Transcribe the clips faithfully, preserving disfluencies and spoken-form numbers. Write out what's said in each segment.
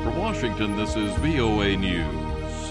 From Washington, this is V O A News.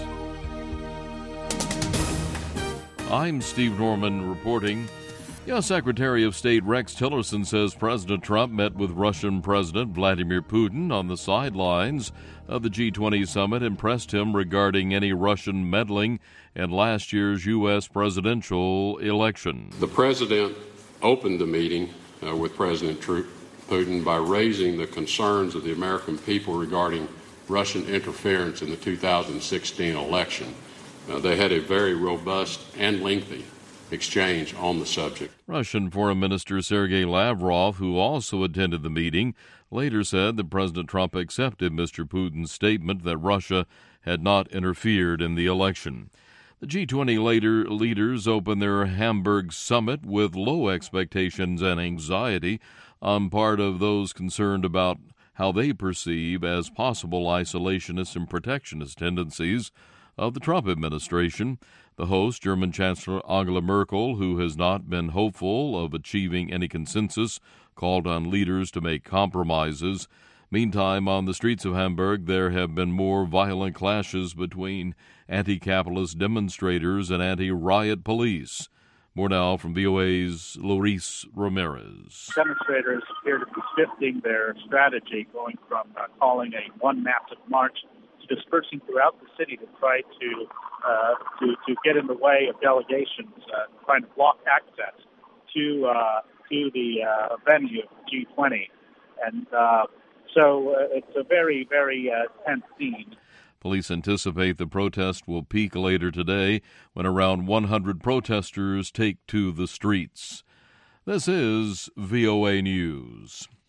I'm Steve Norman reporting. U S. Secretary of State Rex Tillerson says President Trump met with Russian President Vladimir Putin on the sidelines of the G twenty summit and pressed him regarding any Russian meddling in last year's U S presidential election. The president opened the meeting uh, with President Putin by raising the concerns of the American people regarding Russian interference in the two thousand sixteen election. Uh, they had a very robust and lengthy exchange on the subject. Russian Foreign Minister Sergei Lavrov, who also attended the meeting, later said that President Trump accepted Mister Putin's statement that Russia had not interfered in the election. The G twenty later leaders opened their Hamburg summit with low expectations and anxiety on part of those concerned about how they perceive as possible isolationist and protectionist tendencies of the Trump administration. The host, German Chancellor Angela Merkel, who has not been hopeful of achieving any consensus, called on leaders to make compromises. Meantime, on the streets of Hamburg, there have been more violent clashes between anti-capitalist demonstrators and anti-riot police. More now from V O A's Luis Ramirez. Demonstrators appear to be shifting their strategy, going from uh, calling a one massive march to dispersing throughout the city to try to uh, to, to get in the way of delegations, uh, trying to block access to uh, to the uh, venue of G twenty. And uh, so uh, it's a very, very uh, tense scene. Police anticipate the protest will peak later today when around one hundred protesters take to the streets. This is V O A News.